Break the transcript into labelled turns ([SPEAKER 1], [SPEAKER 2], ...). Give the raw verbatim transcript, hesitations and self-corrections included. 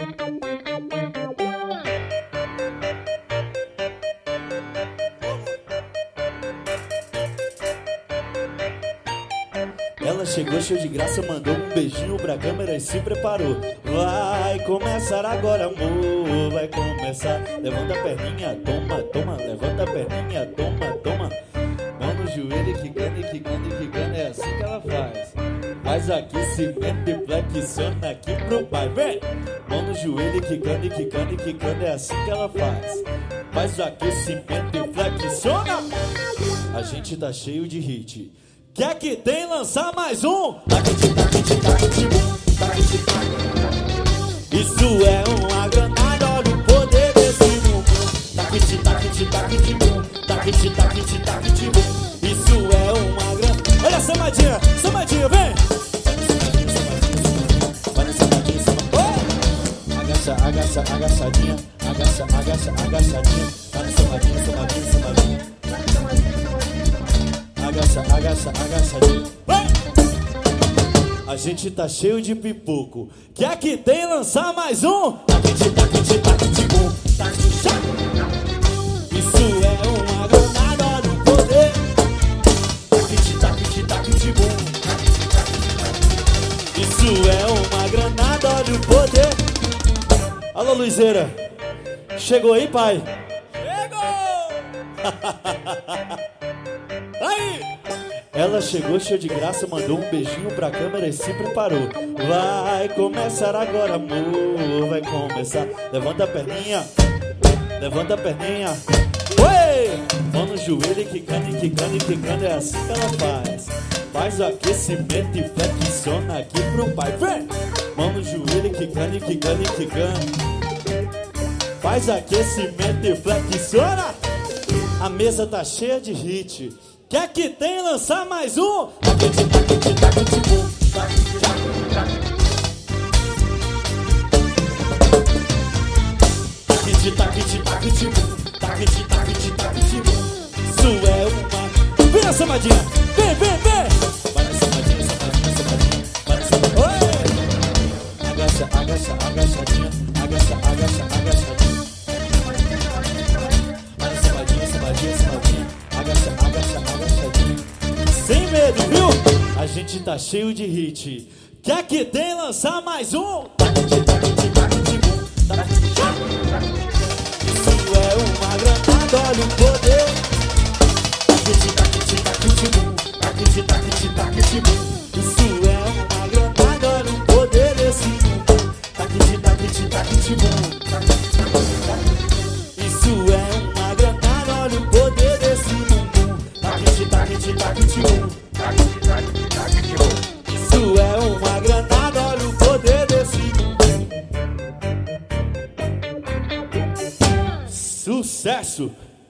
[SPEAKER 1] Ela chegou cheio de graça, mandou um beijinho pra câmera e se preparou. Vai começar agora, amor, vai começar. Levanta a perninha, toma, toma. Levanta a perninha, toma, toma. Mão no joelho, quicando, quicando, quicando. É assim que ela faz. Faz aquecimento e flexiona aqui pro pai. Vem! Mão no joelho, quicando, quicando, quicando. É assim que ela faz. Faz o aquecimento e flexiona. A gente tá cheio de hit. Quer que tem lançar mais um? Isso é uma granada, olha o poder desse mundo. Isso é uma granada. Olha a samadinha, samadinha, vem! Agacha, agacha, agachadinha. Agacha, agacha, agachadinha. Vai samadinha, samadinha, samadinha. Agacha, agacha, agachadinha. Vai! A gente tá cheio de pipoco. Quer que tem lançar mais um? Isso é uma granada do poder. Isso é uma granada do poder. Alô, Luizeira. Chegou aí, pai? Chegou! Aí! Ela chegou cheia de graça, mandou um beijinho pra câmera e se preparou. Vai começar agora, amor, vai começar. Levanta a perninha, levanta a perninha. Oi! Mão no joelho, quicando, quicando, quicando. É assim que ela faz. Faz o aquecimento e flexiona aqui pro pai. Vem! Mão no joelho, quicando, quicando, quicando. Faz aquecimento e flexiona. A mesa tá cheia de hit. Quer que tem lançar mais um? Isso é uma... Vem a samadinha! Vem, vem, vem! Vai na samadinha, samadinha, samadinha. Vai na samadinha. Oi! Agacha, agacha, agachadinha. Agacha, agacha, agachadinha. Vai na samadinha, samadinha, samadinha. Agacha, agacha, agachadinha. Sem medo, viu? A gente tá cheio de hit. Quer que tem lançar mais um? Isso é uma granada, olha o poder. Isso é uma granada, olha o poder desse mundo. Isso é uma granada, olha o poder desse mundo. Isso é uma granada, olha o poder desse mundo. Sucesso!